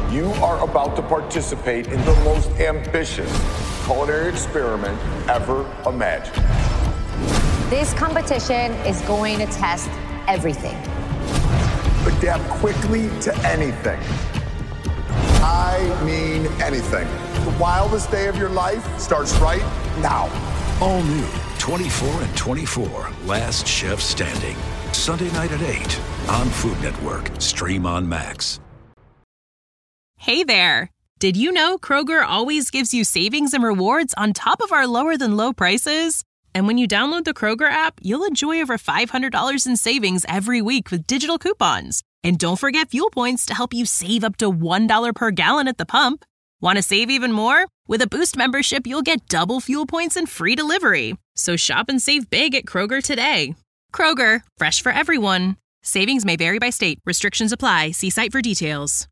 You are about to participate in the most ambitious culinary experiment ever imagined. This competition is going to test everything. Adapt quickly to anything. I mean anything. The wildest day of your life starts right now. All new 24 and 24, Last Chef Standing. Sunday night at 8 on Food Network. Stream on Max. Hey there. Did you know Kroger always gives you savings and rewards on top of our lower than low prices? And when you download the Kroger app, you'll enjoy over $500 in savings every week with digital coupons. And don't forget fuel points to help you save up to $1 per gallon at the pump. Want to save even more? With a Boost membership, you'll get double fuel points and free delivery. So shop and save big at Kroger today. Kroger, fresh for everyone. Savings may vary by state. Restrictions apply. See site for details.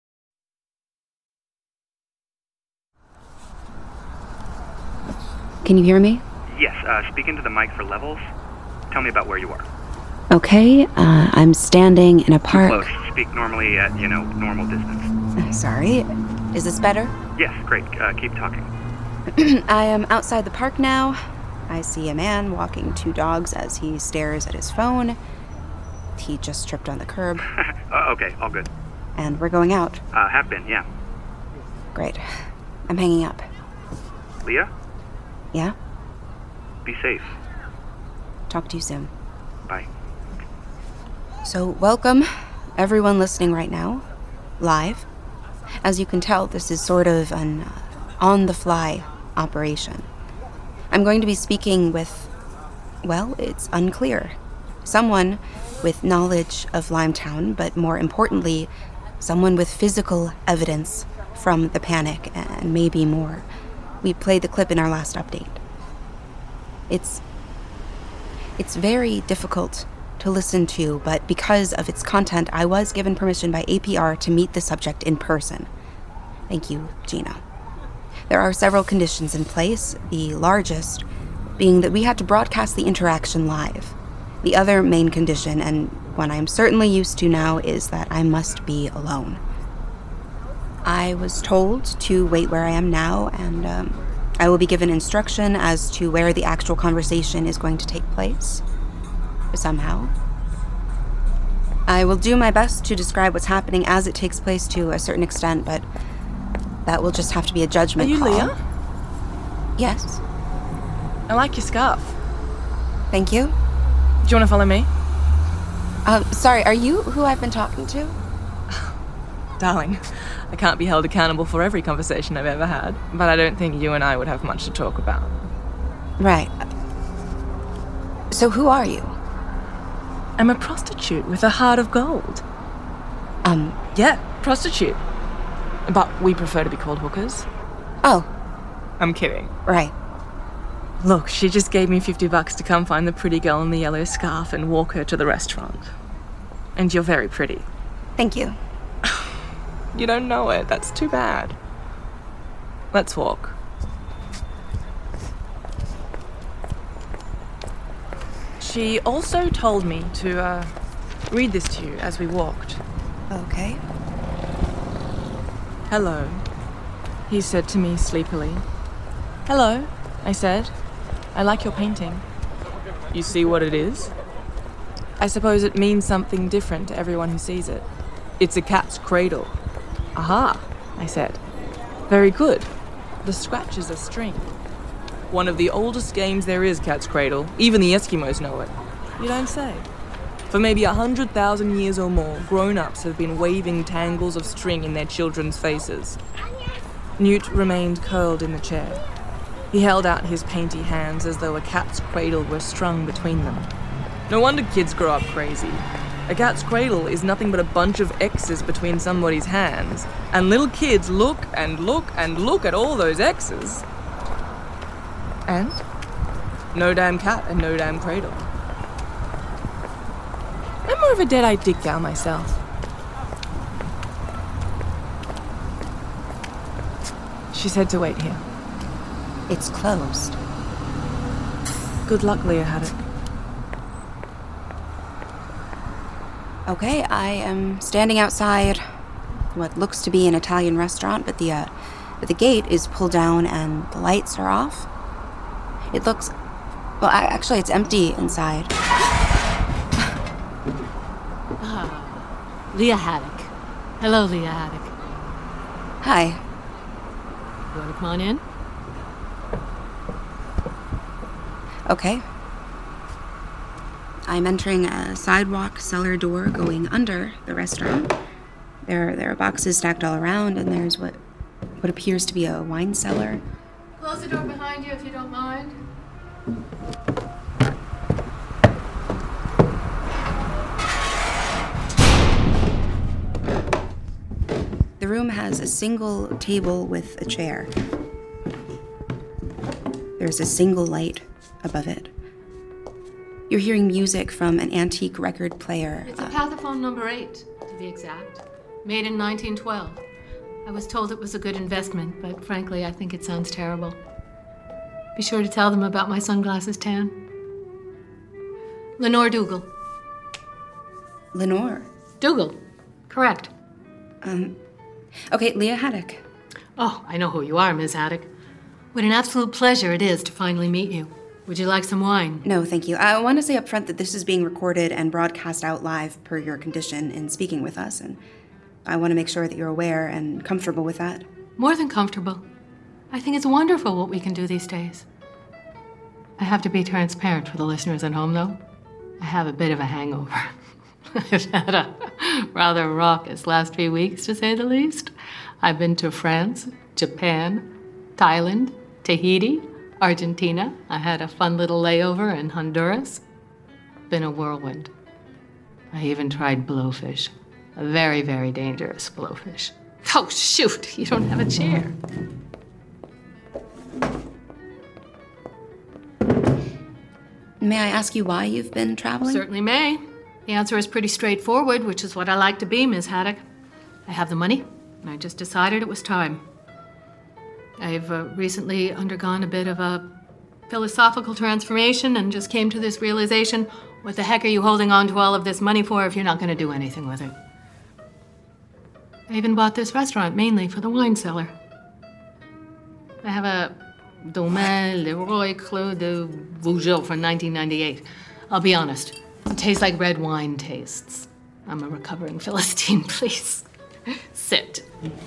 Can you hear me? Yes, speak into the mic for levels. Tell me about where you are. Okay, I'm standing in a park. Too close. Speak normally at, normal distance. Sorry. Is this better? Yes, great. Keep talking. I am outside the park now. I see a man walking two dogs as he stares at his phone. He just tripped on the curb. Okay, all good. And we're going out. Have been, yeah. Great. I'm hanging up. Leah? Yeah? Be safe. Talk to you soon. Bye. So, welcome, everyone listening right now, live. As you can tell, this is sort of an on-the-fly operation. I'm going to be speaking with, well, it's unclear. Someone with knowledge of Limetown, but more importantly, someone with physical evidence from the panic, and maybe more. We played the clip in our last update. It's very difficult to listen to, but because of its content, I was given permission by APR to meet the subject in person. Thank you, Gina. There are several conditions in place, the largest being that we had to broadcast the interaction live. The other main condition, and one I'm certainly used to now, is that I must be alone. I was told to wait where I am now, and I will be given instruction as to where the actual conversation is going to take place. Somehow. I will do my best to describe what's happening as it takes place to a certain extent, but that will just have to be a judgment call. Are you Leah? Yes. I like your scarf. Thank you. Do you want to follow me? Sorry, are you who I've been talking to? Darling, I can't be held accountable for every conversation I've ever had, but I don't think you and I would have much to talk about. Right. So who are you? I'm a prostitute with a heart of gold. Yeah, prostitute. But we prefer to be called hookers. Oh. I'm kidding. Right. Look, she just gave me $50 to come find the pretty girl in the yellow scarf and walk her to the restaurant. And you're very pretty. Thank you. You don't know it. That's too bad. Let's walk. She also told me to read this to you as we walked. Okay. Hello, he said to me sleepily. Hello, I said. I like your painting. You see what it is? I suppose it means something different to everyone who sees it. It's a cat's cradle. Aha, I said. Very good. The scratch is a string. One of the oldest games there is, cat's cradle. Even the Eskimos know it. You don't say. For maybe 100,000 years or more, grown-ups have been waving tangles of string in their children's faces. Newt remained curled in the chair. He held out his painty hands as though a cat's cradle were strung between them. No wonder kids grow up crazy. A cat's cradle is nothing but a bunch of X's between somebody's hands, and little kids look and look and look at all those X's. And? No damn cat and no damn cradle. I'm more of a dead-eyed dick gal myself. She said to wait here. It's closed. Good luck, Leah Haddock. Okay, I am standing outside, what looks to be an Italian restaurant, but the gate is pulled down and the lights are off. It looks... Well, actually, it's empty inside. Leah Haddock. Hello, Leah Haddock. Hi. You want to come on in? Okay. I'm entering a sidewalk cellar door going under the restaurant. There are boxes stacked all around, and there's what appears to be a wine cellar. Close the door behind you if you don't mind. The room has a single table with a chair. There's a single light above it. You're hearing music from an antique record player. It's a Pathophone number 8, to be exact. Made in 1912. I was told it was a good investment, but frankly, I think it sounds terrible. Be sure to tell them about my sunglasses tan. Lenore Dougal. Lenore? Dougal. Correct. Okay, Leah Haddock. Oh, I know who you are, Ms. Haddock. What an absolute pleasure it is to finally meet you. Would you like some wine? No, thank you. I want to say up front that this is being recorded and broadcast out live per your condition in speaking with us, and I want to make sure that you're aware and comfortable with that. More than comfortable. I think it's wonderful what we can do these days. I have to be transparent for the listeners at home, though. I have a bit of a hangover. I've had a rather raucous last few weeks, to say the least. I've been to France, Japan, Thailand, Tahiti, Argentina. I had a fun little layover in Honduras. Been a whirlwind. I even tried blowfish. A very, very dangerous blowfish. Oh, shoot, you don't have a chair. May I ask you why you've been traveling? Certainly may. The answer is pretty straightforward, which is what I like to be, Ms. Haddock. I have the money, and I just decided it was time. I've recently undergone a bit of a philosophical transformation and just came to this realization, what the heck are you holding on to all of this money for if you're not going to do anything with it? I even bought this restaurant mainly for the wine cellar. I have a Domaine Leroy Clos de Vougeot from 1998. I'll be honest, it tastes like red wine tastes. I'm a recovering Philistine, please. Sit.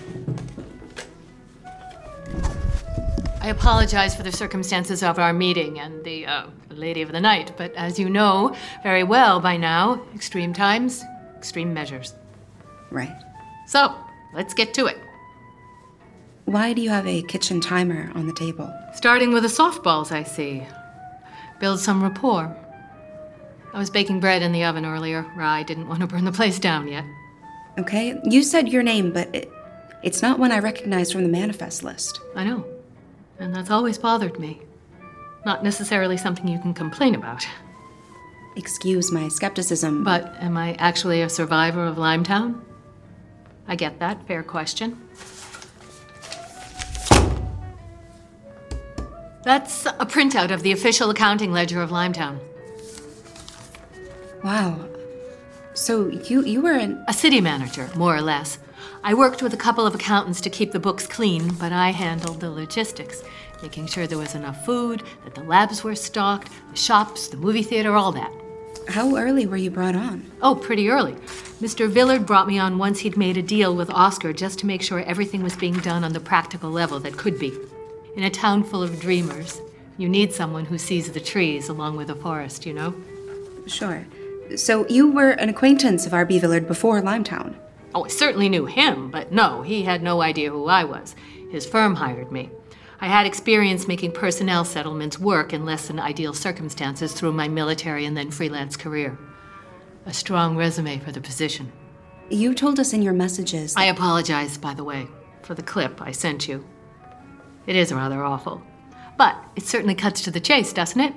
I apologize for the circumstances of our meeting and the lady of the night, but as you know very well by now, extreme times, extreme measures. Right. So, let's get to it. Why do you have a kitchen timer on the table? Starting with the softballs, I see. Build some rapport. I was baking bread in the oven earlier. I didn't want to burn the place down yet. Okay, you said your name, but it's not one I recognize from the manifest list. I know. And that's always bothered me. Not necessarily something you can complain about. Excuse my skepticism. But am I actually a survivor of Limetown? I get that. Fair question. That's a printout of the official accounting ledger of Limetown. Wow. So you were a city manager, more or less. I worked with a couple of accountants to keep the books clean, but I handled the logistics, making sure there was enough food, that the labs were stocked, the shops, the movie theater, all that. How early were you brought on? Oh, pretty early. Mr. Villard brought me on once he'd made a deal with Oscar just to make sure everything was being done on the practical level that could be. In a town full of dreamers, you need someone who sees the trees along with the forest, you know? Sure. So you were an acquaintance of R.B. Villard before Limetown? Oh, I certainly knew him, but no, he had no idea who I was. His firm hired me. I had experience making personnel settlements work in less than ideal circumstances through my military and then freelance career. A strong resume for the position. You told us in your messages... I apologize, by the way, for the clip I sent you. It is rather awful. But it certainly cuts to the chase, doesn't it?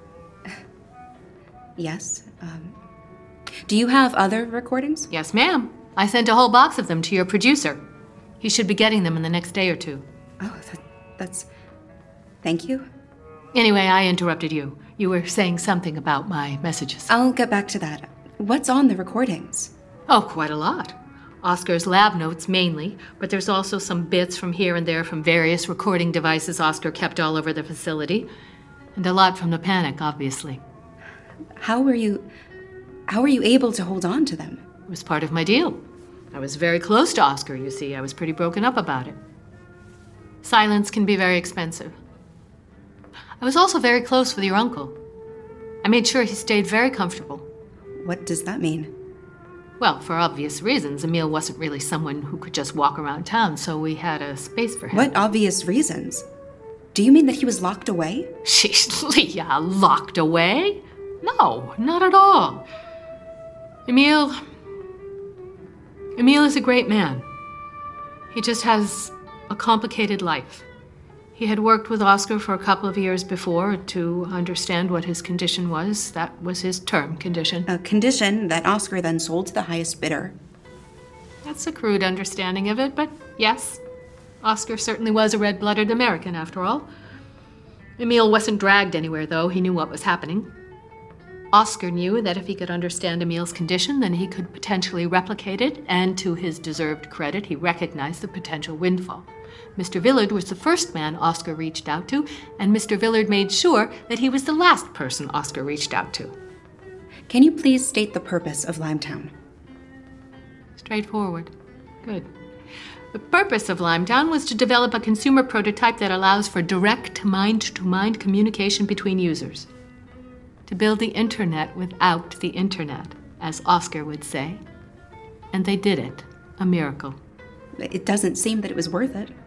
Yes. Do you have other recordings? Yes, ma'am. I sent a whole box of them to your producer. He should be getting them in the next day or two. Oh, that's... Thank you. Anyway, I interrupted you. You were saying something about my messages. I'll get back to that. What's on the recordings? Oh, quite a lot. Oscar's lab notes mainly, but there's also some bits from here and there from various recording devices Oscar kept all over the facility. And a lot from the panic, obviously. How were you able to hold on to them? It was part of my deal. I was very close to Oscar, you see. I was pretty broken up about it. Silence can be very expensive. I was also very close with your uncle. I made sure he stayed very comfortable. What does that mean? Well, for obvious reasons. Emil wasn't really someone who could just walk around town, so we had a space for him. What obvious reasons? Do you mean that he was locked away? Sheesh, Leah, locked away? No, not at all. Emil is a great man. He just has a complicated life. He had worked with Oscar for a couple of years before to understand what his condition was. That was his term condition. A condition that Oscar then sold to the highest bidder. That's a crude understanding of it, but yes, Oscar certainly was a red-blooded American, after all. Emil wasn't dragged anywhere, though. He knew what was happening. Oscar knew that if he could understand Emil's condition, then he could potentially replicate it, and to his deserved credit, he recognized the potential windfall. Mr. Villard was the first man Oscar reached out to, and Mr. Villard made sure that he was the last person Oscar reached out to. Can you please state the purpose of Limetown? Straightforward. Good. The purpose of Limetown was to develop a consumer prototype that allows for direct mind-to-mind communication between users. To build the internet without the internet, as Oscar would say. And they did it. A miracle. It doesn't seem that it was worth it.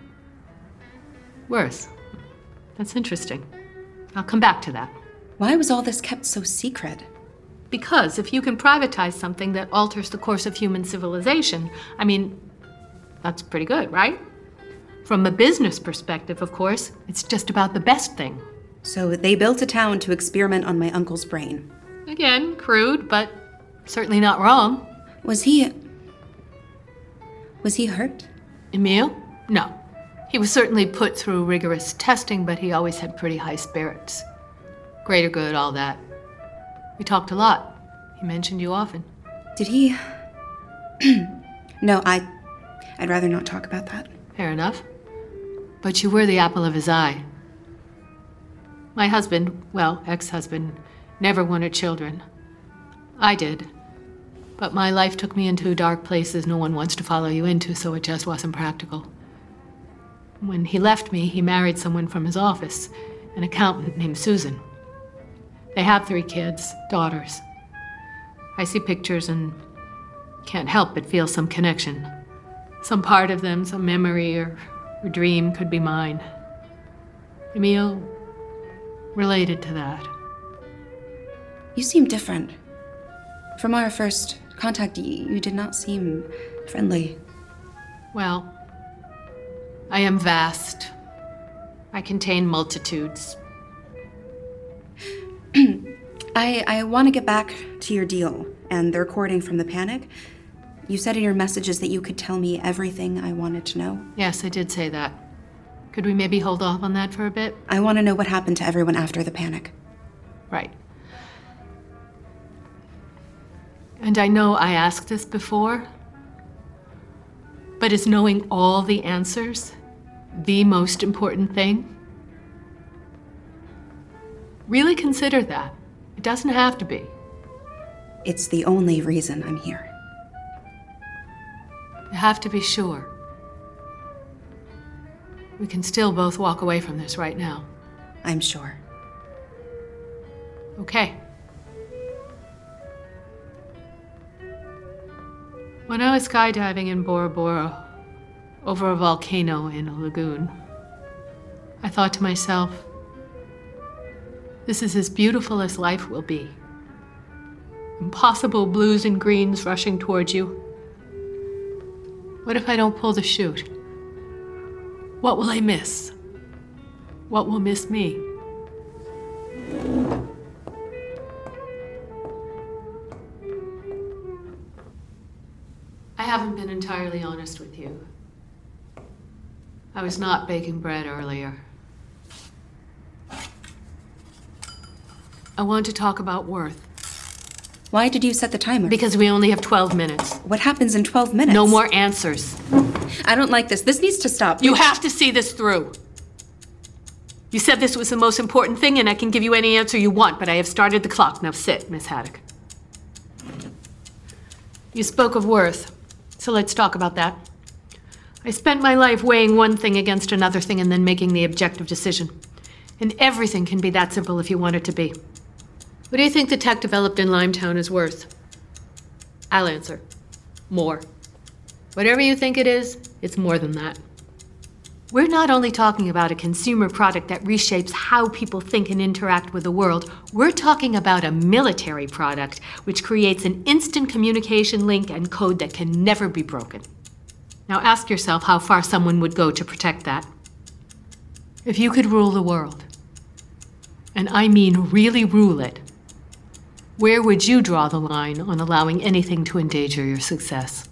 Worse. That's interesting. I'll come back to that. Why was all this kept so secret? Because if you can privatize something that alters the course of human civilization, I mean, that's pretty good, right? From a business perspective, of course, it's just about the best thing. So they built a town to experiment on my uncle's brain. Again, crude, but certainly not wrong. Was he hurt? Emil? No. He was certainly put through rigorous testing, but he always had pretty high spirits. Greater good, all that. We talked a lot. He mentioned you often. Did he? No, I'd rather not talk about that. Fair enough. But you were the apple of his eye. My husband, well, ex-husband, never wanted children. I did. But my life took me into dark places no one wants to follow you into, so it just wasn't practical. When he left me, he married someone from his office, an accountant named Susan. They have 3 kids, daughters. I see pictures and can't help but feel some connection. Some part of them, some memory or dream could be mine. Emil related to that. You seem different. From our first contact, you did not seem friendly. Well, I am vast. I contain multitudes. I want to get back to your deal and the recording from the panic. You said in your messages that you could tell me everything I wanted to know. Yes, I did say that. Could we maybe hold off on that for a bit? I want to know what happened to everyone after the panic. Right. And I know I asked this before, but is knowing all the answers the most important thing? Really consider that. It doesn't have to be. It's the only reason I'm here. You have to be sure. We can still both walk away from this right now. I'm sure. Okay. When I was skydiving in Bora Bora, over a volcano in a lagoon, I thought to myself, this is as beautiful as life will be. Impossible blues and greens rushing towards you. What if I don't pull the chute? What will I miss? What will miss me? I haven't been entirely honest with you. I was not baking bread earlier. I want to talk about worth. Why did you set the timer? Because we only have 12 minutes. What happens in 12 minutes? No more answers. I don't like this. This needs to stop. You have to see this through. You said this was the most important thing, and I can give you any answer you want, but I have started the clock. Now sit, Miss Haddock. You spoke of worth, so let's talk about that. I spent my life weighing one thing against another thing and then making the objective decision. And everything can be that simple if you want it to be. What do you think the tech developed in Limetown is worth? I'll answer. More. Whatever you think it is, it's more than that. We're not only talking about a consumer product that reshapes how people think and interact with the world, we're talking about a military product which creates an instant communication link and code that can never be broken. Now ask yourself how far someone would go to protect that. If you could rule the world, and I mean really rule it, where would you draw the line on allowing anything to endanger your success?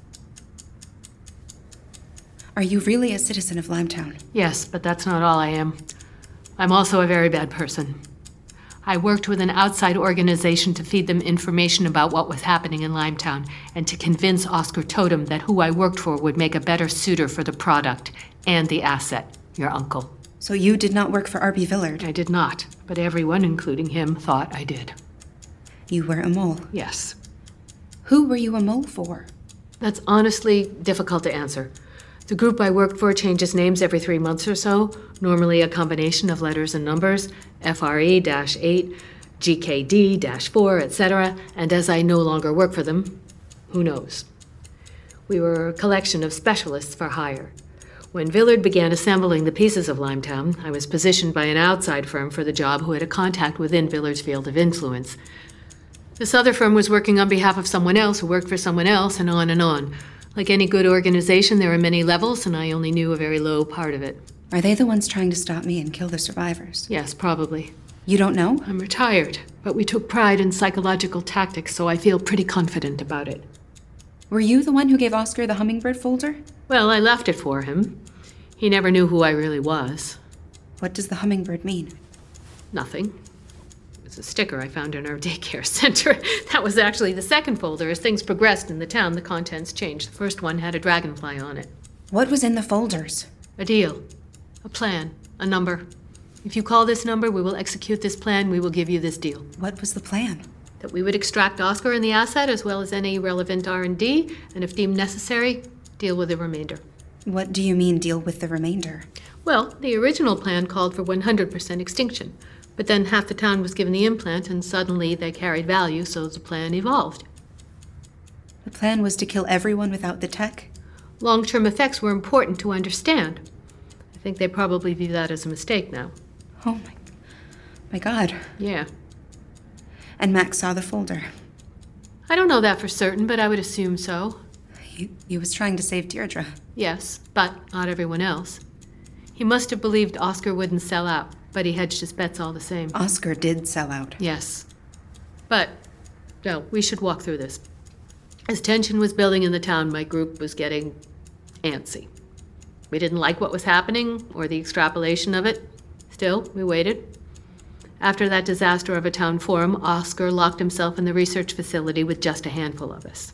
Are you really a citizen of Limetown? Yes, but that's not all I am. I'm also a very bad person. I worked with an outside organization to feed them information about what was happening in Limetown and to convince Oscar Totem that who I worked for would make a better suitor for the product and the asset, your uncle. So you did not work for R.B. Villard? I did not, but everyone, including him, thought I did. You were a mole? Yes. Who were you a mole for? That's honestly difficult to answer. The group I worked for changes names every 3 months or so, normally a combination of letters and numbers, FRE-8, GKD-4, etc., and as I no longer work for them, who knows? We were a collection of specialists for hire. When Villard began assembling the pieces of Limetown, I was positioned by an outside firm for the job who had a contact within Villard's field of influence. This other firm was working on behalf of someone else who worked for someone else, and on and on. Like any good organization, there are many levels, and I only knew a very low part of it. Are they the ones trying to stop me and kill the survivors? Yes, probably. You don't know? I'm retired, but we took pride in psychological tactics, so I feel pretty confident about it. Were you the one who gave Oscar the hummingbird folder? Well, I left it for him. He never knew who I really was. What does the hummingbird mean? Nothing. It was a sticker I found in our daycare center. That was actually the second folder. As things progressed in the town, the contents changed. The first one had a dragonfly on it. What was in the folders? A deal. A plan. A number. If you call this number, we will execute this plan. We will give you this deal. What was the plan? That we would extract Oscar and the asset, as well as any relevant R&D, and if deemed necessary, deal with the remainder. What do you mean, deal with the remainder? Well, the original plan called for 100% extinction, but then half the town was given the implant, and suddenly they carried value, so the plan evolved. The plan was to kill everyone without the tech? Long-term effects were important to understand. I think they probably view that as a mistake now. Oh my God. Yeah. And Max saw the folder. I don't know that for certain, but I would assume so. He was trying to save Deirdre. Yes, but not everyone else. He must have believed Oscar wouldn't sell out, but he hedged his bets all the same. Oscar did sell out. Yes. But, no, we should walk through this. As tension was building in the town, my group was getting antsy. We didn't like what was happening, or the extrapolation of it. Still, we waited. After that disaster of a town forum, Oscar locked himself in the research facility with just a handful of us.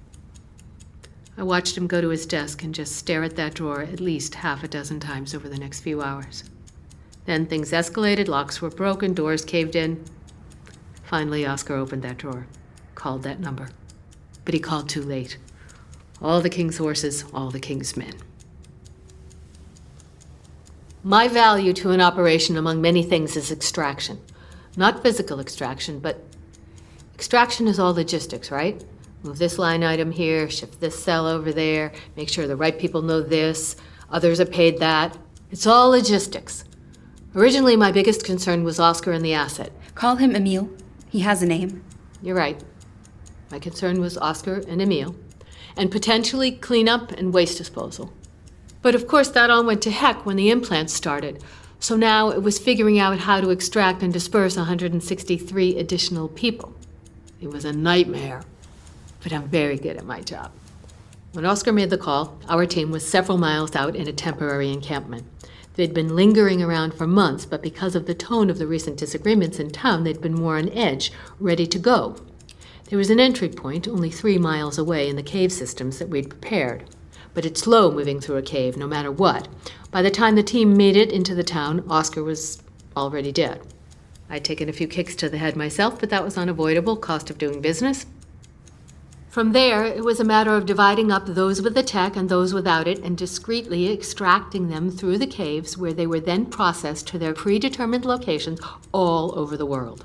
I watched him go to his desk and just stare at that drawer at least half a dozen times over the next few hours. Then things escalated, locks were broken, doors caved in. Finally, Oscar opened that drawer, called that number. But he called too late. All the king's horses, all the king's men. My value to an operation, among many things, is extraction. Not physical extraction, but extraction is all logistics, right? Move this line item here, shift this cell over there, make sure the right people know this, others are paid that. It's all logistics. Originally, my biggest concern was Oscar and the asset. Call him Emile. He has a name. You're right. My concern was Oscar and Emile, and potentially cleanup and waste disposal. But of course, that all went to heck when the implants started. So now it was figuring out how to extract and disperse 163 additional people. It was a nightmare. But I'm very good at my job. When Oscar made the call, our team was several miles out in a temporary encampment. They'd been lingering around for months, but because of the tone of the recent disagreements in town, they'd been more on edge, ready to go. There was an entry point only 3 miles away in the cave systems that we'd prepared. But it's slow moving through a cave, no matter what. By the time the team made it into the town, Oscar was already dead. I'd taken a few kicks to the head myself, but that was unavoidable, cost of doing business. From there, it was a matter of dividing up those with the tech and those without it and discreetly extracting them through the caves where they were then processed to their predetermined locations all over the world.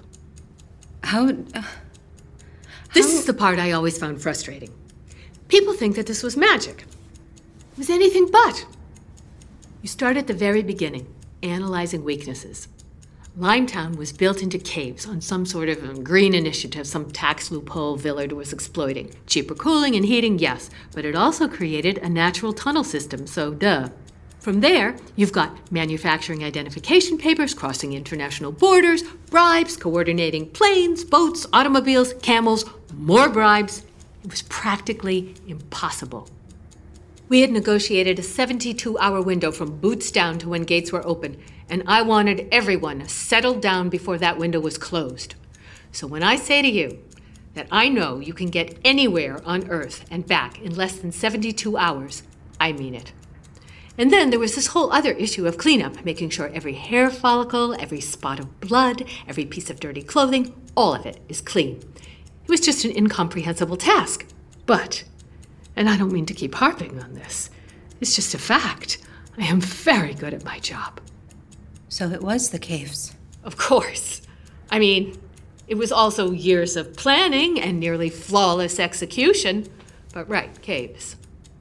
This is the part I always found frustrating. People think that this was magic. It was anything but. You start at the very beginning, analyzing weaknesses. Limetown was built into caves on some sort of green initiative, some tax loophole Villard was exploiting. Cheaper cooling and heating, yes, but it also created a natural tunnel system, so duh. From there, you've got manufacturing identification papers, crossing international borders, bribes, coordinating planes, boats, automobiles, camels, more bribes. It was practically impossible. We had negotiated a 72-hour window from boots down to when gates were open, and I wanted everyone settled down before that window was closed. So when I say to you that I know you can get anywhere on Earth and back in less than 72 hours, I mean it. And then there was this whole other issue of cleanup, making sure every hair follicle, every spot of blood, every piece of dirty clothing, all of it is clean. It was just an incomprehensible task. But, and I don't mean to keep harping on this, it's just a fact. I am very good at my job. So it was the caves. Of course. I mean, it was also years of planning and nearly flawless execution. But right, caves.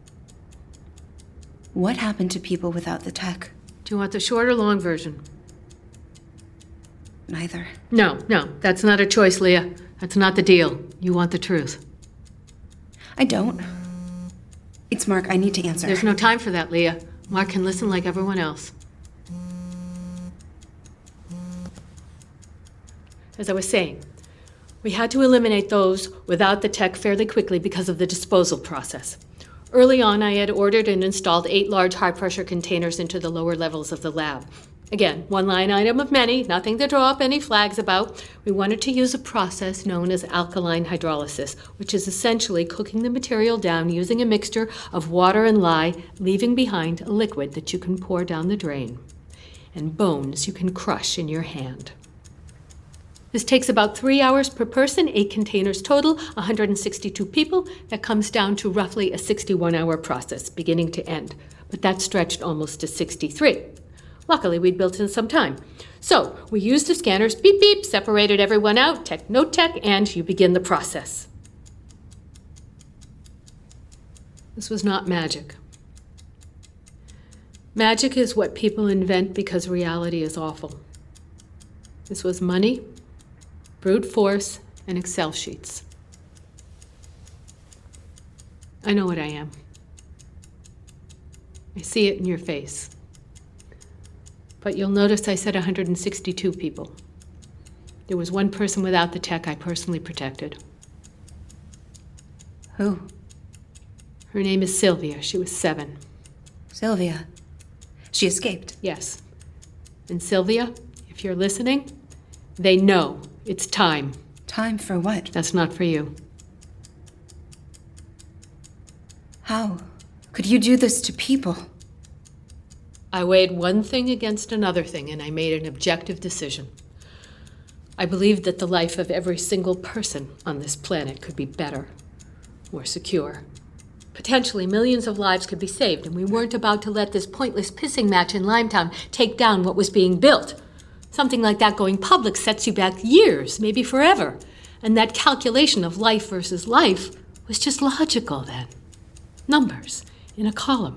What happened to people without the tech? Do you want the short or long version? Neither. No, that's not a choice, Leah. That's not the deal. You want the truth. I don't. It's Mark. I need to answer. There's no time for that, Leah. Mark can listen like everyone else. As I was saying, we had to eliminate those without the tech fairly quickly because of the disposal process. Early on, I had ordered and installed 8 large high-pressure containers into the lower levels of the lab. Again, one line item of many, nothing to draw up any flags about. We wanted to use a process known as alkaline hydrolysis, which is essentially cooking the material down using a mixture of water and lye, leaving behind a liquid that you can pour down the drain, and bones you can crush in your hand. This takes about 3 hours per person, 8 containers total, 162 people. That comes down to roughly a 61-hour process, beginning to end. But that stretched almost to 63. Luckily, we'd built in some time. So we used the scanners, beep, beep, separated everyone out, tech, no tech, and you begin the process. This was not magic. Magic is what people invent because reality is awful. This was money, brute force, and Excel sheets. I know what I am. I see it in your face. But you'll notice I said 162 people. There was one person without the tech I personally protected. Who? Her name is Sylvia. She was 7. Sylvia. She escaped. Yes. And Sylvia, if you're listening, they know it's time. Time for what? That's not for you. How could you do this to people? I weighed one thing against another thing, and I made an objective decision. I believed that the life of every single person on this planet could be better, more secure. Potentially millions of lives could be saved, and we weren't about to let this pointless pissing match in Limetown take down what was being built. Something like that going public sets you back years, maybe forever. And that calculation of life versus life was just logical then. Numbers in a column.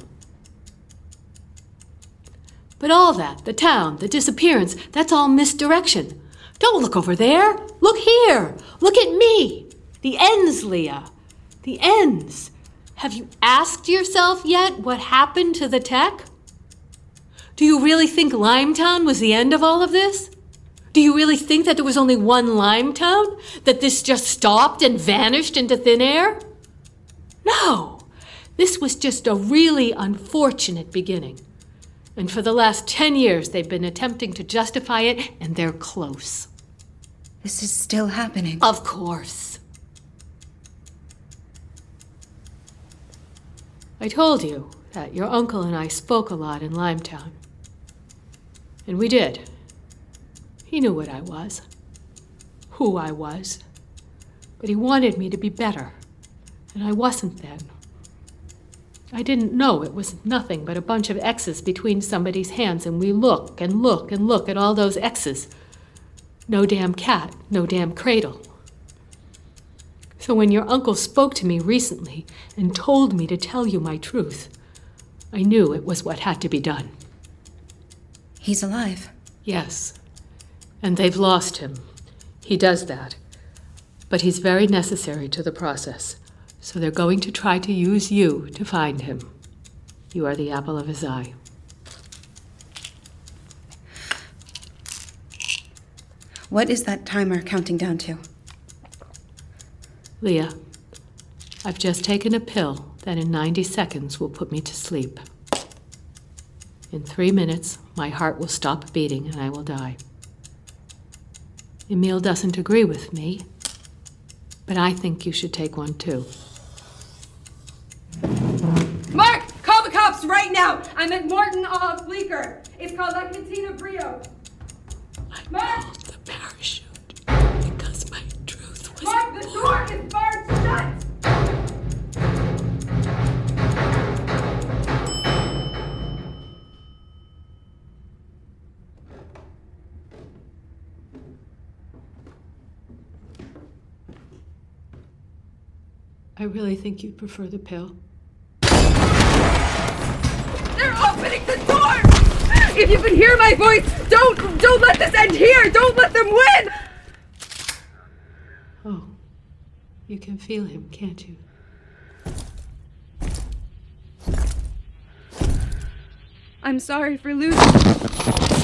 But all that, the town, the disappearance, that's all misdirection. Don't look over there. Look here. Look at me. The ends, Leah. The ends. Have you asked yourself yet what happened to the tech? Do you really think Limetown was the end of all of this? Do you really think that there was only one Limetown? That this just stopped and vanished into thin air? No. This was just a really unfortunate beginning. And for the last 10 years, they've been attempting to justify it, and they're close. This is still happening. Of course. I told you that your uncle and I spoke a lot in Limetown. And we did. He knew what I was, who I was, but he wanted me to be better, and I wasn't then. I didn't know it was nothing but a bunch of X's between somebody's hands, and we look and look and look at all those X's. No damn cat, no damn cradle. So when your uncle spoke to me recently and told me to tell you my truth, I knew it was what had to be done. He's alive. Yes. And they've lost him. He does that. But he's very necessary to the process. So they're going to try to use you to find him. You are the apple of his eye. What is that timer counting down to? Leah, I've just taken a pill that in 90 seconds will put me to sleep. In 3 minutes, my heart will stop beating and I will die. Emil doesn't agree with me, but I think you should take one too. Mark, call the cops right now! I'm at Morton off Bleecker. It's called La Cantina Brio. I pulled the parachute because my truth was Mark, the door is barred shut! I really think you prefer the pill. They're opening the door! If you can hear my voice, don't let this end here! Don't let them win! Oh, you can feel him, can't you? I'm sorry for losing.